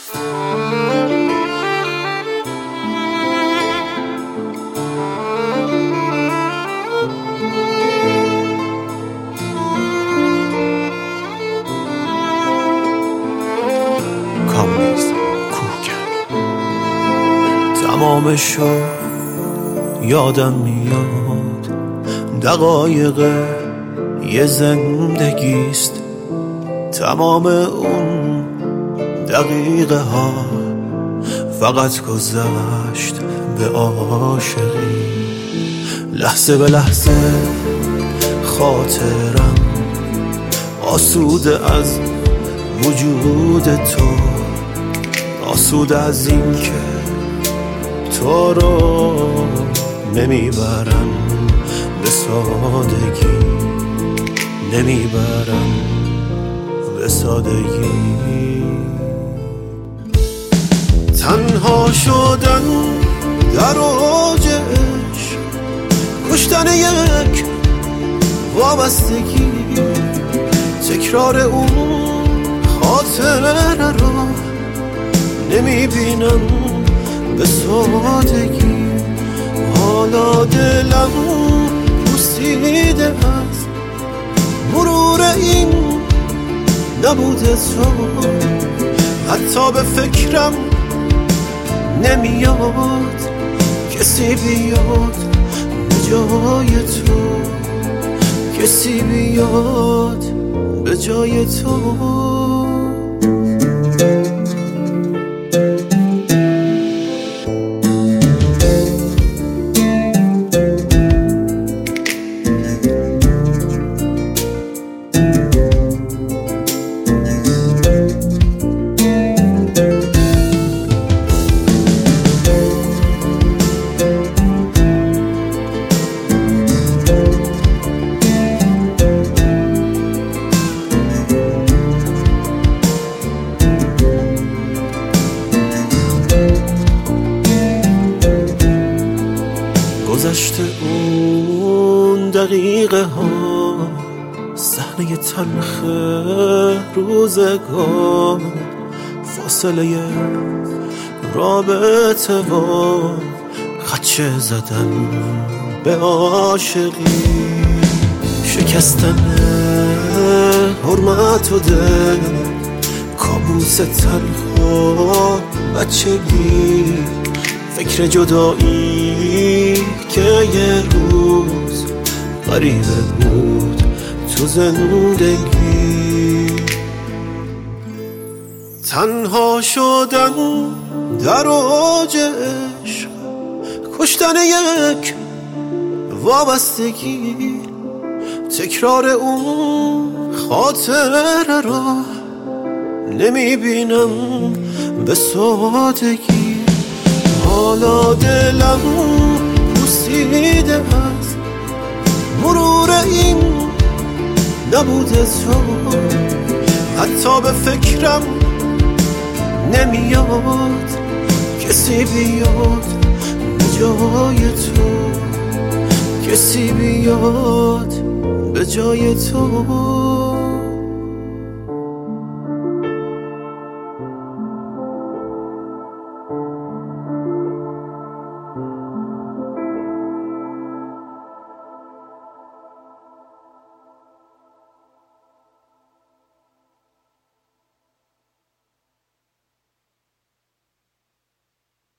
تمامشو یادم میاد، دقایق یه زندگیست، تمام اون دقیقه ها فقط گذشت به عاشقی. لحظه به لحظه خاطرم آسوده از وجود تو، آسوده از این که تو رو نمیبرم به سادگی، نمیبرم به سادگی. تنها شدن در اوج عشق، کشتن یک وابستگی، تکرار اون خاطره رو نمیبینم به سادگی. حالا دلم پوسیده از مرور این نبوده تو، حتی به فکرم نمیاد کسی بیاد به جای تو، کسی بیاد به جای تو. گذشته اون دقیقه ها، صحنه تلخ روزگار، فاصله رابطه و خدشه زدن به عاشقی، شکستن حرمت و دل، کابوس تلخ و بچگی، فکر جدایی که یه روز غریبه بود تو زندگی. تنها شدن در اوج عشق، کشتن یک وابستگی، تکرار اون خاطره رو نمیبینم به سادگی. حالا دلم پوسیده از مرور این نبوده تو، حتی به فکرم نمیاد کسی بیاد به جای تو، کسی بیاد به جای تو.